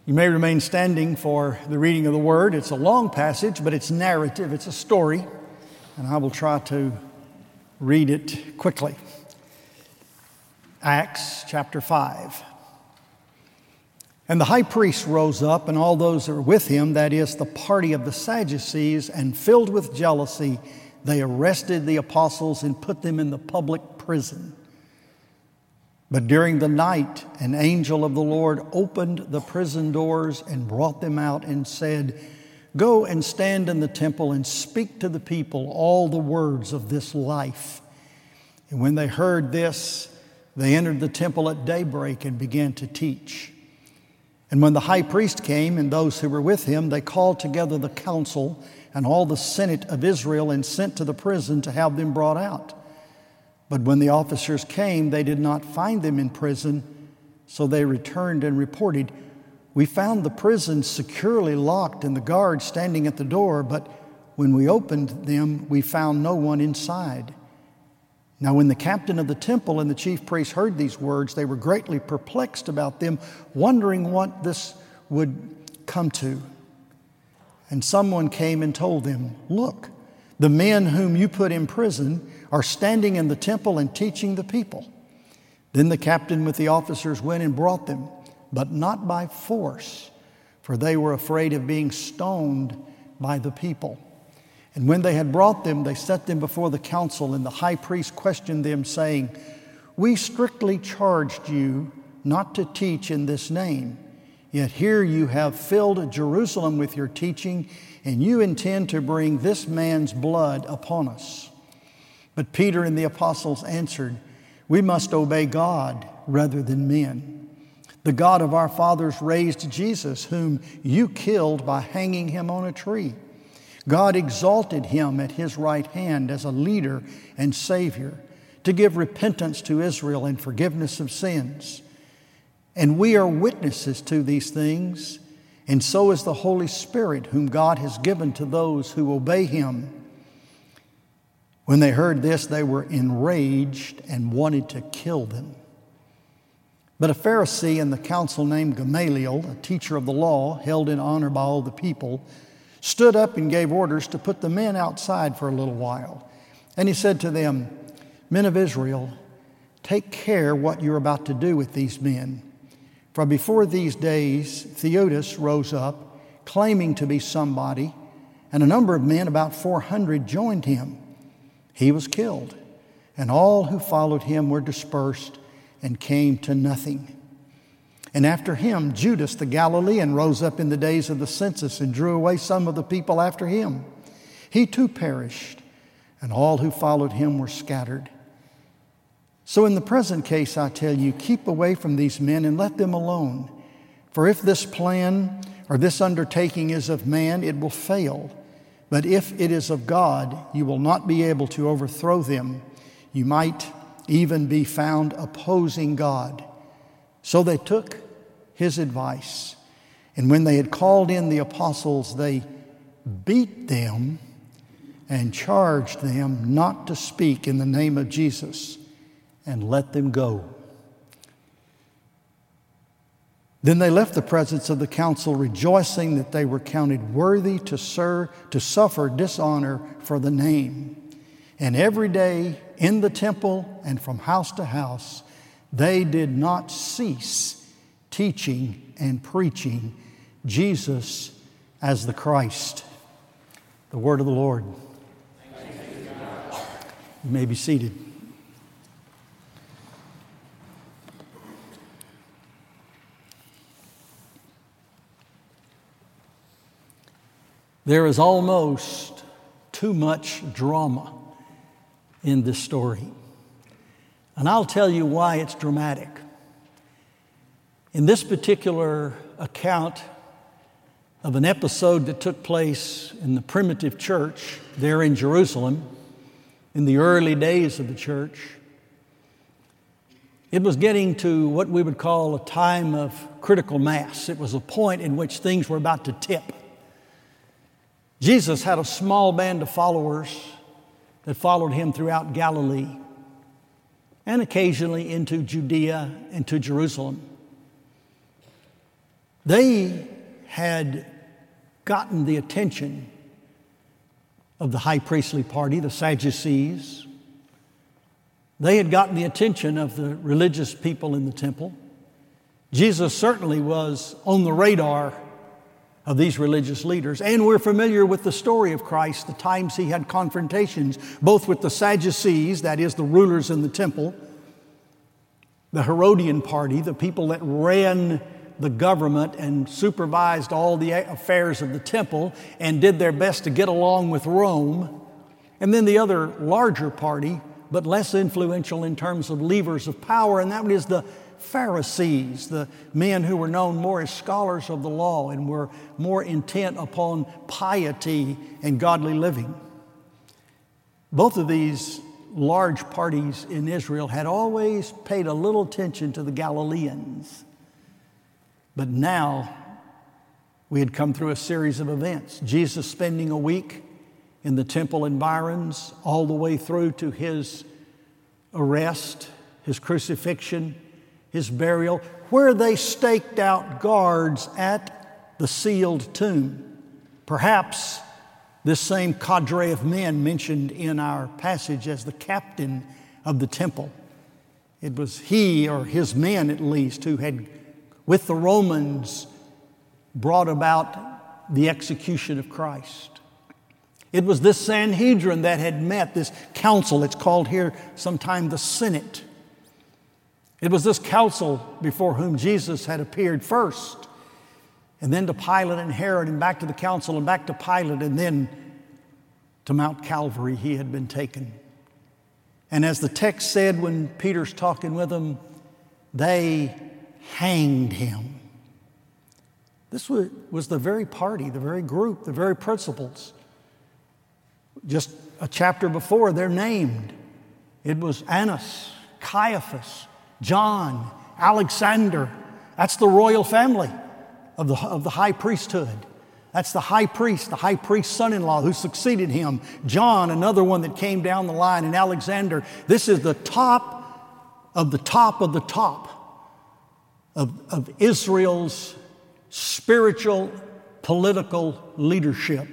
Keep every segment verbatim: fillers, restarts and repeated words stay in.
You may remain standing for the reading of the Word. It's a long passage, but it's narrative, it's a story, and I will try to read it quickly. Acts chapter five. And the high priest rose up, and all those that were with him, that is, the party of the Sadducees, and filled with jealousy, they arrested the apostles and put them in the public prison. But during the night, an angel of the Lord opened the prison doors and brought them out and said, "Go and stand in the temple and speak to the people all the words of this life." And when they heard this, they entered the temple at daybreak and began to teach. And when the high priest came and those who were with him, they called together the council and all the senate of Israel and sent to the prison to have them brought out. But when the officers came, they did not find them in prison, so they returned and reported, "We found the prison securely locked and the guards standing at the door, but when we opened them, we found no one inside." Now when the captain of the temple and the chief priests heard these words, they were greatly perplexed about them, wondering what this would come to. And someone came and told them, "Look, the men whom you put in prison are standing in the temple and teaching the people." Then the captain with the officers went and brought them, but not by force, for they were afraid of being stoned by the people. And when they had brought them, they set them before the council, and the high priest questioned them, saying, "We strictly charged you not to teach in this name, yet here you have filled Jerusalem with your teaching, and you intend to bring this man's blood upon us." But Peter and the apostles answered, "We must obey God rather than men. The God of our fathers raised Jesus, whom you killed by hanging him on a tree. God exalted him at his right hand as a leader and Savior, to give repentance to Israel and forgiveness of sins. And we are witnesses to these things, and so is the Holy Spirit, whom God has given to those who obey him." When they heard this, they were enraged and wanted to kill them. But a Pharisee in the council named Gamaliel, a teacher of the law, held in honor by all the people, stood up and gave orders to put the men outside for a little while. And he said to them, "Men of Israel, take care what you're about to do with these men. For before these days, Theudas rose up, claiming to be somebody, and a number of men, about four hundred, joined him. He was killed, and all who followed him were dispersed and came to nothing. And after him, Judas the Galilean rose up in the days of the census and drew away some of the people after him. He too perished, and all who followed him were scattered. So in the present case, I tell you, keep away from these men and let them alone. For if this plan or this undertaking is of man, it will fail. But if it is of God, you will not be able to overthrow them. You might even be found opposing God." So they took his advice. And when they had called in the apostles, they beat them and charged them not to speak in the name of Jesus, and let them go. Then they left the presence of the council, rejoicing that they were counted worthy to serve, to suffer dishonor for the name. And every day in the temple and from house to house, they did not cease teaching and preaching Jesus as the Christ. The word of the Lord. You may be seated. There is almost too much drama in this story. And I'll tell you why it's dramatic. In this particular account of an episode that took place in the primitive church there in Jerusalem, in the early days of the church, it was getting to what we would call a time of critical mass. It was a point in which things were about to tip. Jesus had a small band of followers that followed him throughout Galilee and occasionally into Judea and to Jerusalem. They had gotten the attention of the high priestly party, the Sadducees. They had gotten the attention of the religious people in the temple. Jesus certainly was on the radar of these religious leaders. And we're familiar with the story of Christ, the times he had confrontations, both with the Sadducees, that is the rulers in the temple, the Herodian party, the people that ran the government and supervised all the affairs of the temple and did their best to get along with Rome. And then the other larger party, but less influential in terms of levers of power, and that is the Pharisees, the men who were known more as scholars of the law and were more intent upon piety and godly living. Both of these large parties in Israel had always paid a little attention to the Galileans. But now we had come through a series of events. Jesus spending a week in the temple environs, all the way through to his arrest, his crucifixion, his burial, where they staked out guards at the sealed tomb. Perhaps this same cadre of men mentioned in our passage as the captain of the temple. It was he, or his men at least, who had, with the Romans, brought about the execution of Christ. It was this Sanhedrin that had met, this council. It's called here sometime the Senate. It was this council before whom Jesus had appeared first, and then to Pilate and Herod, and back to the council, and back to Pilate, and then to Mount Calvary he had been taken. And as the text said when Peter's talking with them, they hanged him. This was the very party, the very group, the very principles. Just a chapter before, they're named. It was Annas, Caiaphas, John, Alexander. That's the royal family of the, of the high priesthood. That's the high priest, the high priest's son-in-law who succeeded him. John, another one that came down the line, and Alexander. This is the top of the top of the top of, of Israel's spiritual, political leadership.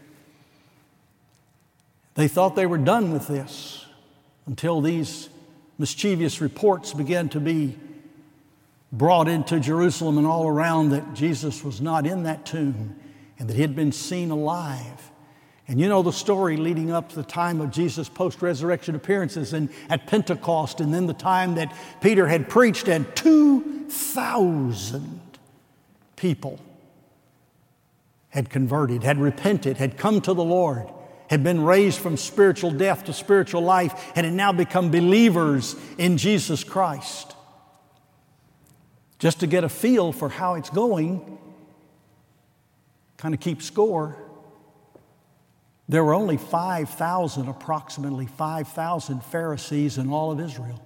They thought they were done with this until these mischievous reports began to be brought into Jerusalem and all around that Jesus was not in that tomb and that he had been seen alive. And you know the story leading up to the time of Jesus' post-resurrection appearances and at Pentecost, and then the time that Peter had preached and two thousand people had converted, had repented, had come to the Lord, had been raised from spiritual death to spiritual life, and had now become believers in Jesus Christ. Just to get a feel for how it's going, kind of keep score, there were only five thousand, approximately five thousand Pharisees in all of Israel.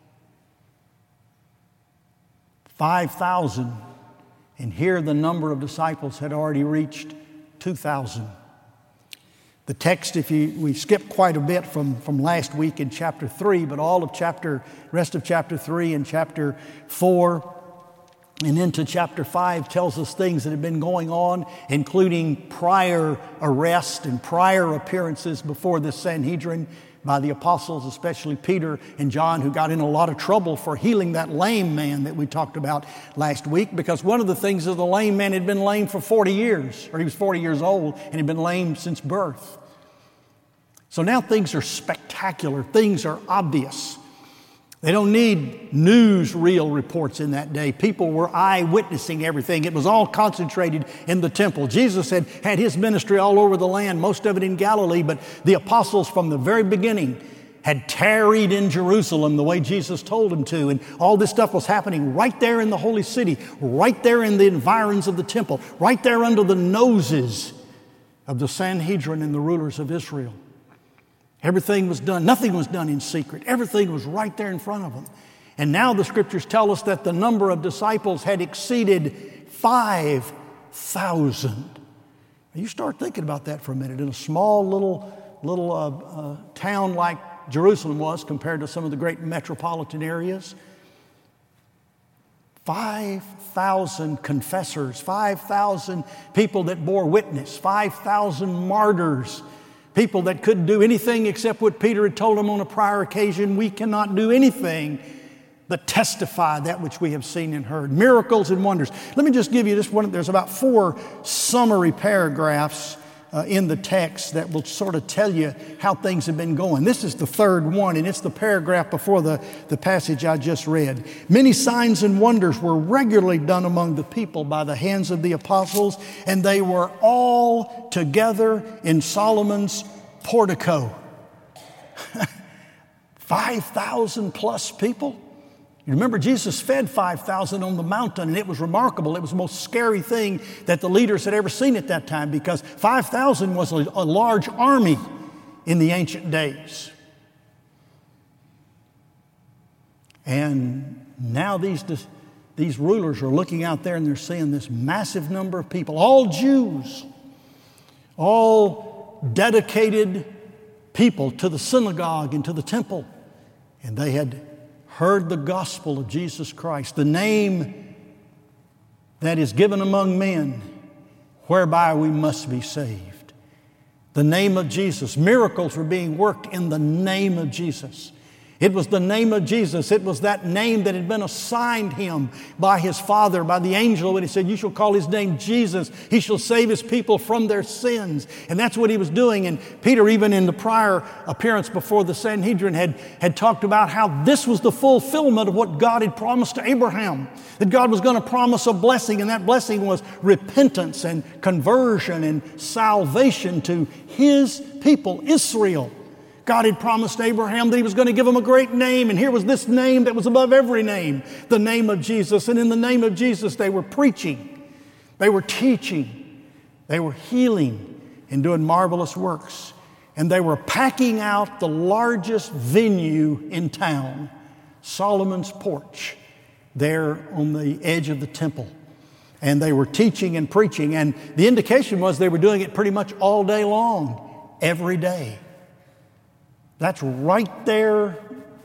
five thousand, and here the number of disciples had already reached two thousand. The text, if you, we skip quite a bit from, from last week in chapter three, but all of chapter, rest of chapter three and chapter four and into chapter five tells us things that have been going on, including prior arrest and prior appearances before the Sanhedrin by the apostles, especially Peter and John, who got in a lot of trouble for healing that lame man that we talked about last week, because one of the things is the lame man had been lame for forty years, or he was forty years old and had been lame since birth. So now things are spectacular, things are obvious. They don't need newsreel reports in that day. People were eyewitnessing everything. It was all concentrated in the temple. Jesus had had his ministry all over the land, most of it in Galilee, but the apostles from the very beginning had tarried in Jerusalem the way Jesus told them to, and all this stuff was happening right there in the holy city, right there in the environs of the temple, right there under the noses of the Sanhedrin and the rulers of Israel. Everything was done. Nothing was done in secret. Everything was right there in front of them. And now the scriptures tell us that the number of disciples had exceeded five thousand. You start thinking about that for a minute. In a small little, little uh, uh, town like Jerusalem was compared to some of the great metropolitan areas, five thousand confessors, five thousand people that bore witness, five thousand martyrs, people that couldn't do anything except what Peter had told them on a prior occasion. We cannot do anything but testify that which we have seen and heard. Miracles and wonders. Let me just give you this one. There's about four summary paragraphs uh, in the text that will sort of tell you how things have been going. This is the third one, and it's the paragraph before the, the passage I just read. Many signs and wonders were regularly done among the people by the hands of the apostles, and they were all together in Solomon's portico. five thousand plus people. You remember Jesus fed five thousand on the mountain, and it was remarkable. It was the most scary thing that the leaders had ever seen at that time, because five thousand was a, a large army in the ancient days. And now these, these rulers are looking out there and they're seeing this massive number of people, all Jews, all dedicated people to the synagogue and to the temple. And they had heard the gospel of Jesus Christ, the name that is given among men, whereby we must be saved. The name of Jesus. Miracles were being worked in the name of Jesus. It was the name of Jesus. It was that name that had been assigned him by his Father, by the angel, when he said, "You shall call his name Jesus. He shall save his people from their sins." And that's what he was doing. And Peter, even in the prior appearance before the Sanhedrin, had, had talked about how this was the fulfillment of what God had promised to Abraham. That God was going to promise a blessing, and that blessing was repentance and conversion and salvation to his people, Israel. God had promised Abraham that he was going to give him a great name, and here was this name that was above every name, the name of Jesus. And in the name of Jesus, they were preaching, they were teaching, they were healing and doing marvelous works. And they were packing out the largest venue in town, Solomon's porch, there on the edge of the temple. And they were teaching and preaching, and the indication was they were doing it pretty much all day long, every day. That's right there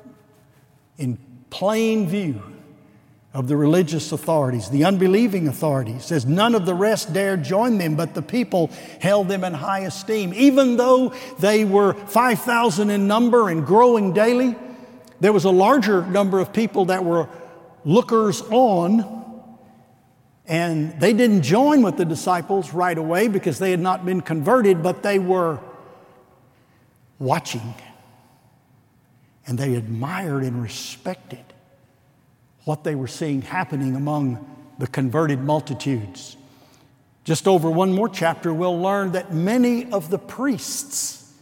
in plain view of the religious authorities, the unbelieving authorities. It says none of the rest dared join them, but the people held them in high esteem. Even though they were five thousand in number and growing daily, there was a larger number of people that were lookers on, and they didn't join with the disciples right away because they had not been converted, but they were watching. And they admired and respected what they were seeing happening among the converted multitudes. Just over one more chapter, we'll learn that many of the priests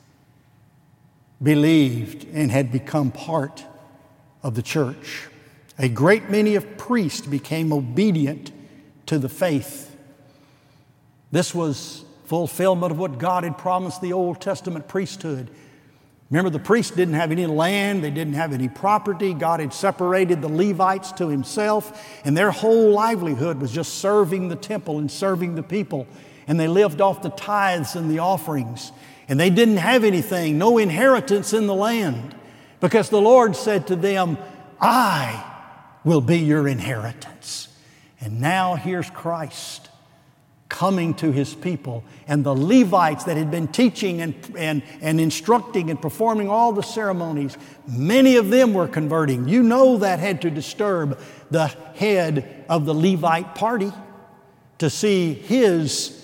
believed and had become part of the church. A great many of priests became obedient to the faith. This was fulfillment of what God had promised the Old Testament priesthood. Remember, the priests didn't have any land, they didn't have any property. God had separated the Levites to himself, and their whole livelihood was just serving the temple and serving the people. And they lived off the tithes and the offerings. And they didn't have anything, no inheritance in the land, because the Lord said to them, "I will be your inheritance." And now here's Christ coming to his people, and the Levites that had been teaching and, and, and instructing and performing all the ceremonies, many of them were converting. You know that had to disturb the head of the Levite party to see his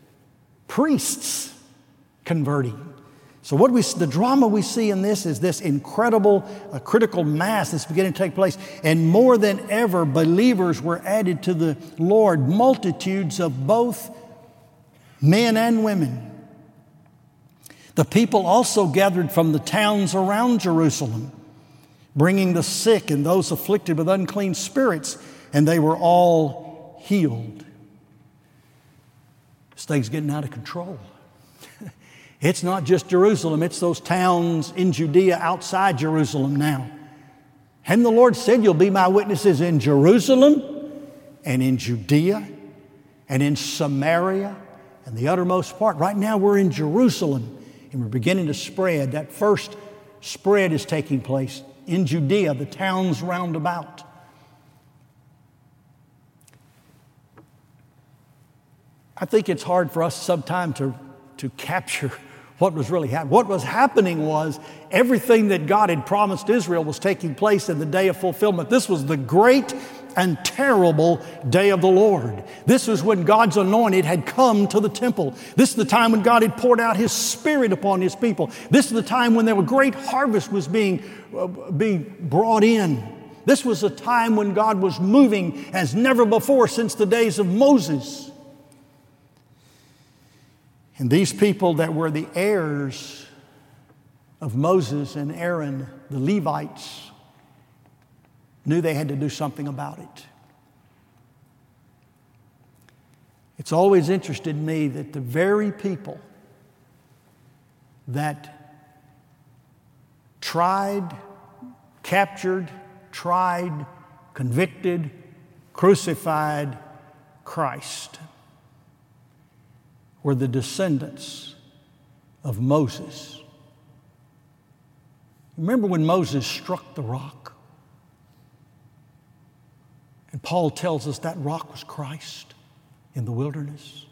priests converting. So what we, the drama we see in this is this incredible uh, critical mass that's beginning to take place. And more than ever, believers were added to the Lord, multitudes of both men and women. The people also gathered from the towns around Jerusalem, bringing the sick and those afflicted with unclean spirits, and they were all healed. This thing's getting out of control. It's not just Jerusalem, it's those towns in Judea outside Jerusalem now. Hadn't the Lord said, "You'll be my witnesses in Jerusalem and in Judea and in Samaria and the uttermost part"? Right now we're in Jerusalem and we're beginning to spread. That first spread is taking place in Judea, the towns round about. I think it's hard for us sometimes to, to capture what was really happening. What was happening was everything that God had promised Israel was taking place in the day of fulfillment. This was the great and terrible day of the Lord. This was when God's anointed had come to the temple. This is the time when God had poured out His Spirit upon His people. This is the time when there was great harvest was being, uh, being brought in. This was a time when God was moving as never before since the days of Moses. And these people that were the heirs of Moses and Aaron, the Levites, knew they had to do something about it. It's always interested me that the very people that tried, captured, tried, convicted, crucified Christ were the descendants of Moses. Remember when Moses struck the rock? And Paul tells us that rock was Christ in the wilderness.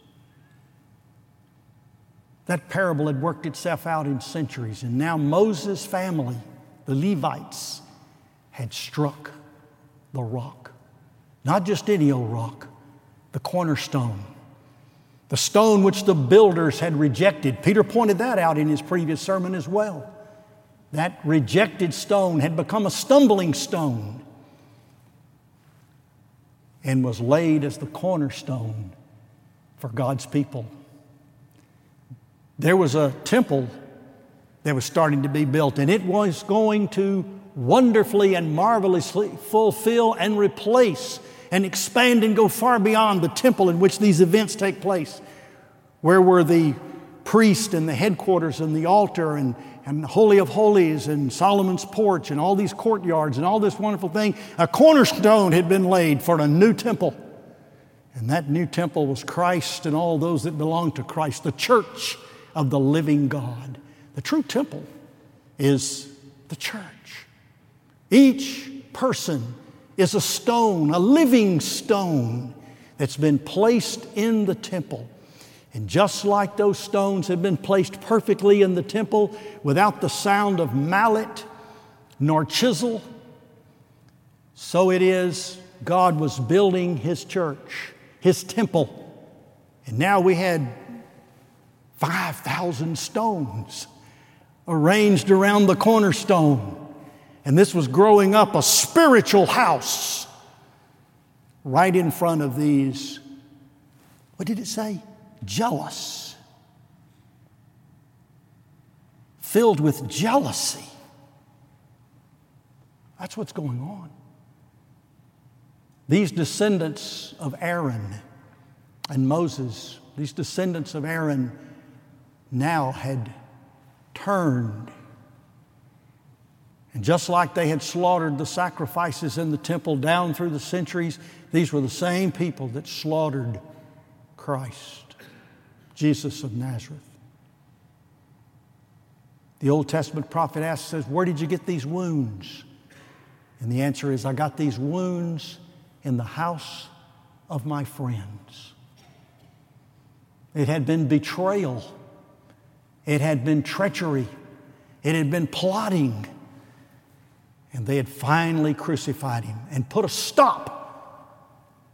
That parable had worked itself out in centuries, and now Moses' family, the Levites, had struck the rock. Not just any old rock, the cornerstone. The stone which the builders had rejected. Peter pointed that out in his previous sermon as well. That rejected stone had become a stumbling stone and was laid as the cornerstone for God's people. There was a temple that was starting to be built, and it was going to wonderfully and marvelously fulfill and replace and expand and go far beyond the temple in which these events take place. Where were the priest and the headquarters and the altar and, and the Holy of Holies and Solomon's porch and all these courtyards and all this wonderful thing? A cornerstone had been laid for a new temple. And that new temple was Christ and all those that belong to Christ, the church of the living God. The true temple is the church. Each person is a stone, a living stone that's been placed in the temple. And just like those stones have been placed perfectly in the temple without the sound of mallet nor chisel, so it is God was building His church, His temple. And now we had five thousand stones arranged around the cornerstone. And this was growing up a spiritual house right in front of these, what did it say? Jealous. Filled with jealousy. That's what's going on. These descendants of Aaron and Moses, these descendants of Aaron now had turned. And just like they had slaughtered the sacrifices in the temple down through the centuries, these were the same people that slaughtered Christ, Jesus of Nazareth. The Old Testament prophet asks, says, where did you get these wounds? And the answer is, I got these wounds in the house of my friends. It had been betrayal. It had been treachery. It had been plotting. And they had finally crucified Him and put a stop,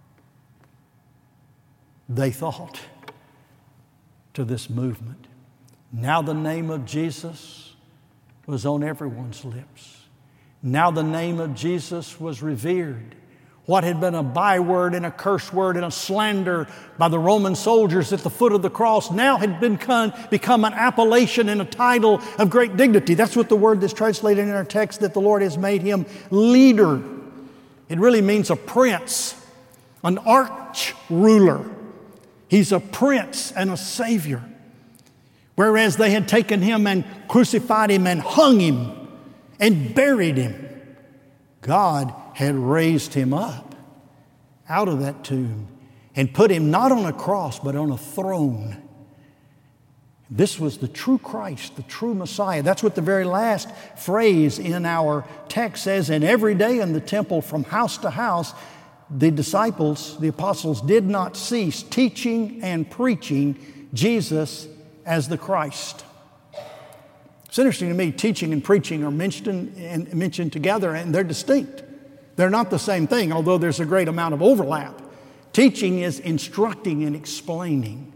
they thought, to this movement. Now the name of Jesus was on everyone's lips. Now the name of Jesus was revered. What had been a byword and a curse word and a slander by the Roman soldiers at the foot of the cross now had become, become an appellation and a title of great dignity. That's what the word that's translated in our text, that the Lord has made Him leader. It really means a prince, an arch ruler. He's a prince and a savior. Whereas they had taken Him and crucified Him and hung Him and buried Him, God had raised Him up out of that tomb and put Him not on a cross but on a throne. This was the true Christ, the true Messiah. That's what the very last phrase in our text says. And every day in the temple from house to house the disciples, the apostles, did not cease teaching and preaching Jesus as the Christ. It's interesting to me, teaching and preaching are mentioned and mentioned together, and they're distinct. They're not the same thing, although there's a great amount of overlap. Teaching is instructing and explaining.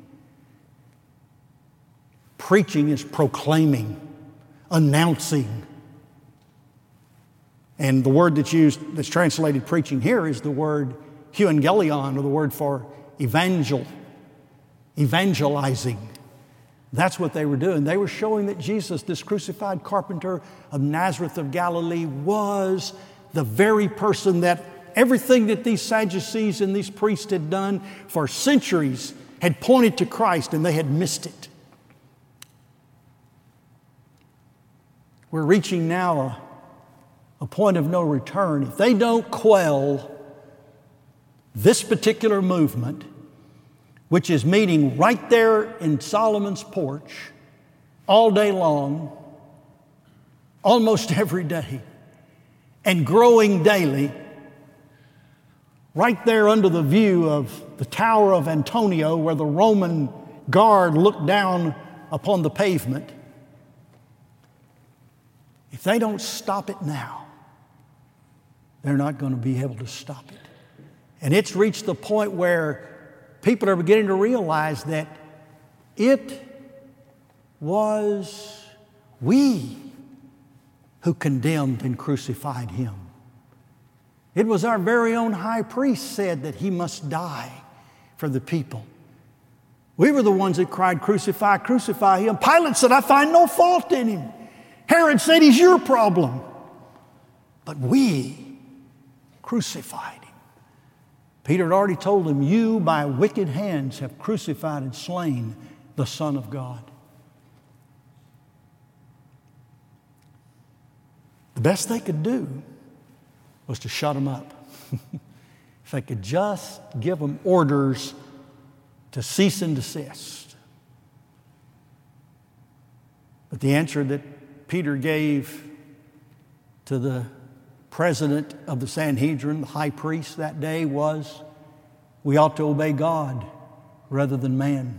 Preaching is proclaiming, announcing. And the word that's used, that's translated preaching here, is the word euangelion, or the word for evangel, evangelizing. That's what they were doing. They were showing that Jesus, this crucified carpenter of Nazareth of Galilee, was the very person that everything that these Sadducees and these priests had done for centuries had pointed to Christ, and they had missed it. We're reaching now a, a point of no return. If they don't quell this particular movement, which is meeting right there in Solomon's porch all day long, almost every day, and growing daily, right there under the view of the Tower of Antonio, where the Roman guard looked down upon the pavement. If they don't stop it now, they're not going to be able to stop it. And it's reached the point where people are beginning to realize that it was we who condemned and crucified him. It was our very own high priest said that he must die for the people. We were the ones that cried, "Crucify, crucify him." Pilate said, "I find no fault in him." Herod said, "He's your problem." But we crucified him. Peter had already told him, "You by wicked hands have crucified and slain the Son of God." The best they could do was to shut him up. If they could just give him orders to cease and desist. But the answer that Peter gave to the president of the Sanhedrin, the high priest that day, was, we ought to obey God rather than man.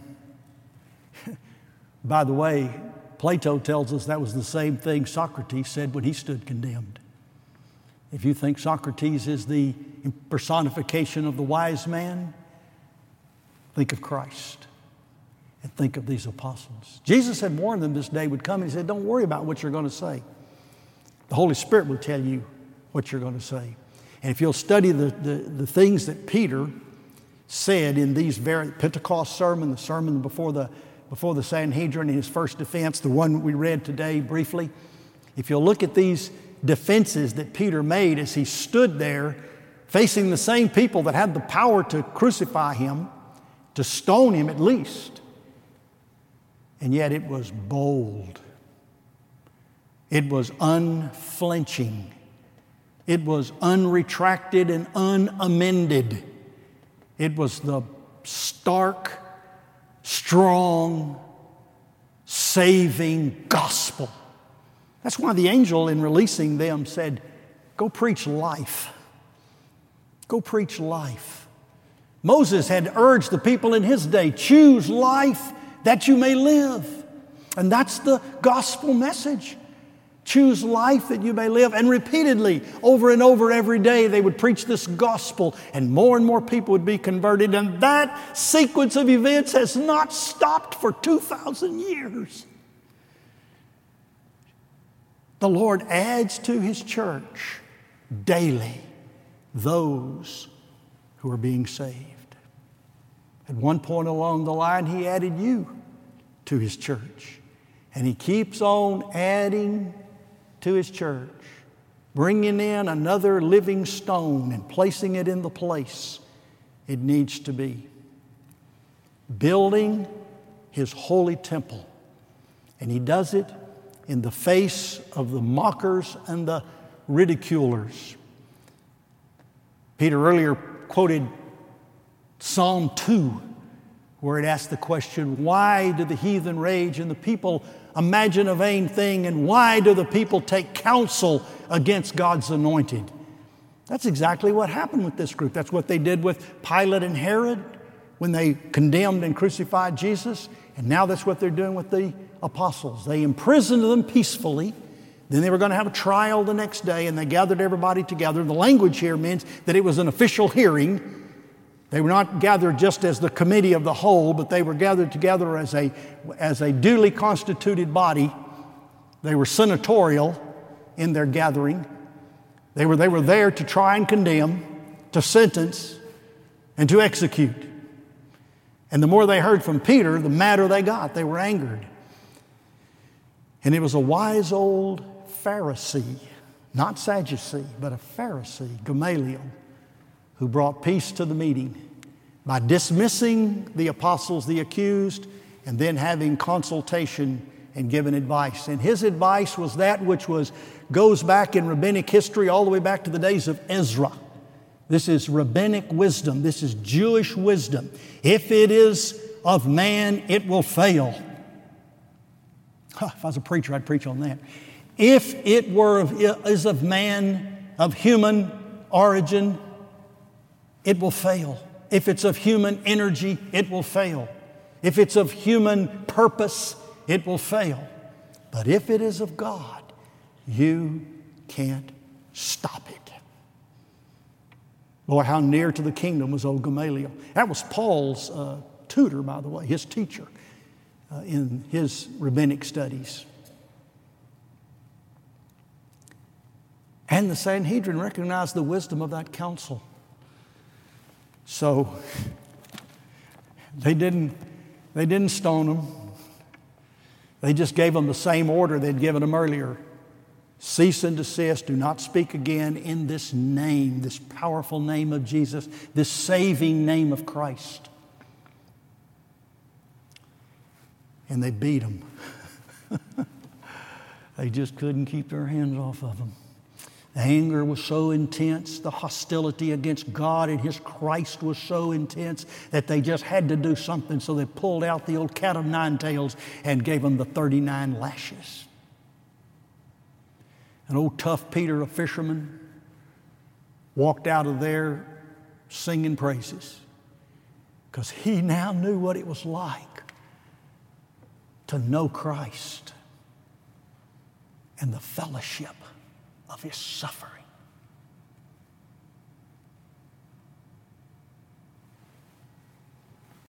By the way, Plato tells us that was the same thing Socrates said when he stood condemned. If you think Socrates is the personification of the wise man, think of Christ and think of these apostles. Jesus had warned them this day would come. He said, "Don't worry about what you're going to say. The Holy Spirit will tell you what you're going to say." And if you'll study the, the, the things that Peter said in these very Pentecost sermon, the sermon before the, before the Sanhedrin in his first defense, the one we read today briefly, if you'll look at these defenses that Peter made as he stood there facing the same people that had the power to crucify him, to stone him at least, and yet it was bold. It was unflinching. It was unretracted and unamended. It was the stark, strong, saving gospel. That's why the angel, in releasing them, said, "Go preach life. Go preach life." Moses had urged the people in his day, "Choose life that you may live." And that's the gospel message. Choose life that you may live. And repeatedly, over and over every day, they would preach this gospel, and more and more people would be converted. And that sequence of events has not stopped for two thousand years. The Lord adds to His church daily those who are being saved. At one point along the line, He added you to His church. And He keeps on adding to His church, bringing in another living stone and placing it in the place it needs to be. Building His holy temple. And He does it in the face of the mockers and the ridiculers. Peter earlier quoted Psalm two, where it asks the question, "Why do the heathen rage and the people imagine a vain thing? And why do the people take counsel against God's anointed?" That's exactly what happened with this group. That's what they did with Pilate and Herod when they condemned and crucified Jesus. And now that's what they're doing with the apostles. They imprisoned them peacefully. Then they were going to have a trial the next day, and they gathered everybody together. The language here means that it was an official hearing. They were not gathered just as the committee of the whole, but they were gathered together as a, as a duly constituted body. They were senatorial in their gathering. They were, they were there to try and condemn, to sentence, and to execute. And the more they heard from Peter, the madder they got. They were angered. And it was a wise old Pharisee, not Sadducee, but a Pharisee, Gamaliel, who brought peace to the meeting by dismissing the apostles, the accused, and then having consultation and giving advice. And his advice was that which was goes back in rabbinic history all the way back to the days of Ezra. This is rabbinic wisdom. This is Jewish wisdom. If it is of man, it will fail. Huh, if I was a preacher, I'd preach on that. If it were of, is of man, of human origin, it will fail. If it's of human energy, it will fail. If it's of human purpose, it will fail. But if it is of God, you can't stop it. Boy, how near to the kingdom was old Gamaliel. That was Paul's uh, tutor, by the way, his teacher uh, in his rabbinic studies. And the Sanhedrin recognized the wisdom of that counsel. So they didn't, they didn't stone them. They just gave them the same order they'd given them earlier. Cease and desist. Do not speak again in this name, this powerful name of Jesus, this saving name of Christ. And they beat them. They just couldn't keep their hands off of them. The anger was so intense, the hostility against God and His Christ was so intense that they just had to do something. So they pulled out the old cat of nine tails and gave them the thirty-nine lashes. And old tough Peter, a fisherman, walked out of there singing praises because he now knew what it was like to know Christ and the fellowship of His suffering.